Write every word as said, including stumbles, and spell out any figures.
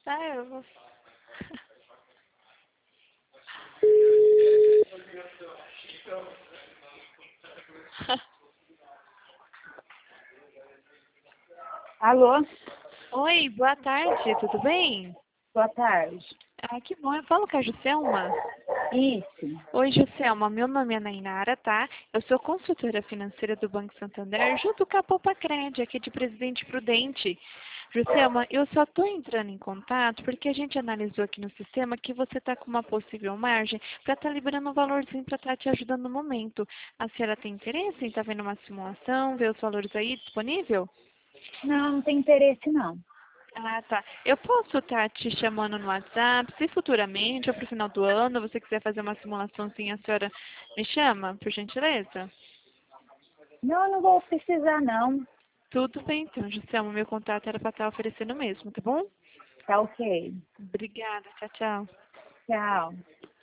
Ah, eu vou... Alô? Oi, boa tarde, tudo bem? Boa tarde. Ah, que bom, eu falo com a Juscelma. Isso. Oi, Juscelma, meu nome é Nainara, tá? Eu sou consultora financeira do Banco Santander, junto com a Poupa Cred, aqui de Presidente Prudente. Juscelma, eu só estou entrando em contato porque a gente analisou aqui no sistema que você está com uma possível margem para estar liberando um valorzinho para estar te ajudando no momento. A senhora tem interesse em estar vendo uma simulação, ver os valores aí disponível? Não, não tem interesse não. Ah, tá. Eu posso estar te chamando no WhatsApp, se futuramente ou para o final do ano você quiser fazer uma simulaçãozinha, a senhora me chama, por gentileza? Não, não vou precisar não. Tudo bem, então, Juscelma, meu contato era para estar oferecendo mesmo, tá bom? Tá ok. Obrigada, tchau, tchau. Tchau.